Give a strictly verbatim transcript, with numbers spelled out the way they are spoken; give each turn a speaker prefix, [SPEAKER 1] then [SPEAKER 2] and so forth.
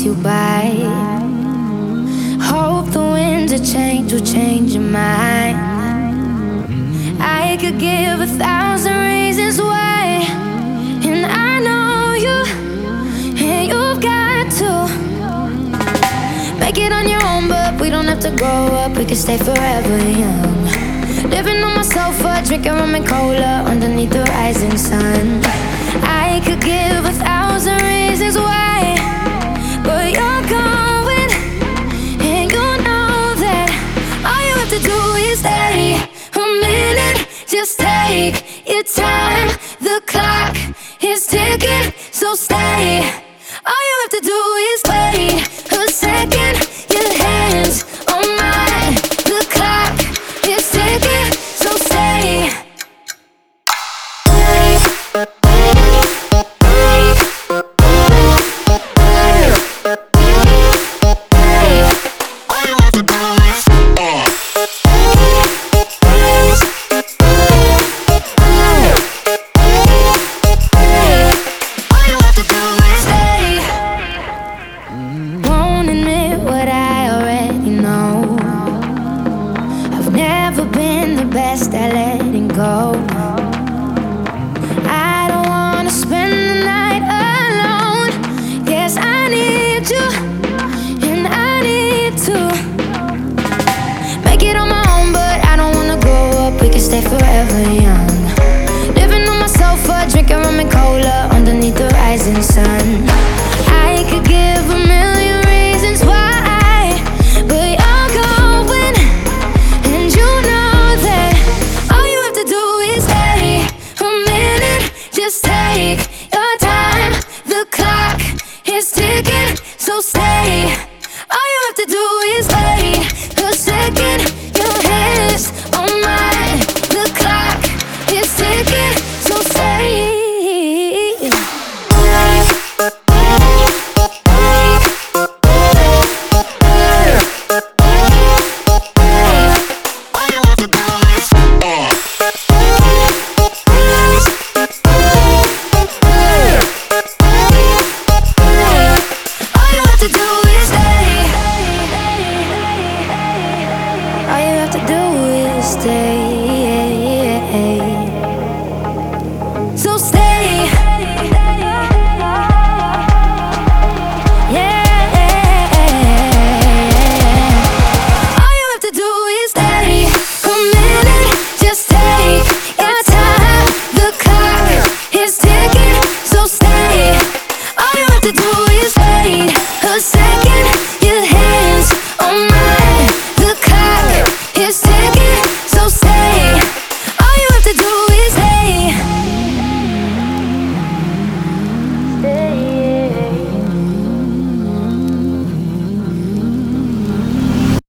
[SPEAKER 1] pass you by. Hope the winds of change will change your mind. I could give a thousand reasons why, and I know you, and you've got to make it on your own, but we don't have to grow up, we can stay forever young. Living on my sofa, drinking rum and cola underneath the rising sun. I could give a thousand reasons why, but you're going, and you know that all you have to do is stay a minute. Just take your time, the clock is ticking, so stay. All you have to do is wait a second. Your hands on mine, the clock is ticking, so stay. Best at letting go. I don't wanna spend the night alone. Yes, I need you, and I need to make it on my own, but I don't wanna grow up, we can stay forever young. Living on my sofa, drinking rum and cola underneath the rising sun. I could give a million reasons why, but you're going, and you know just take your time, the clock is ticking, so stay. All you have to do is wait a second. Your hands on mine, the clock is ticking, so stay. Stay, so stay.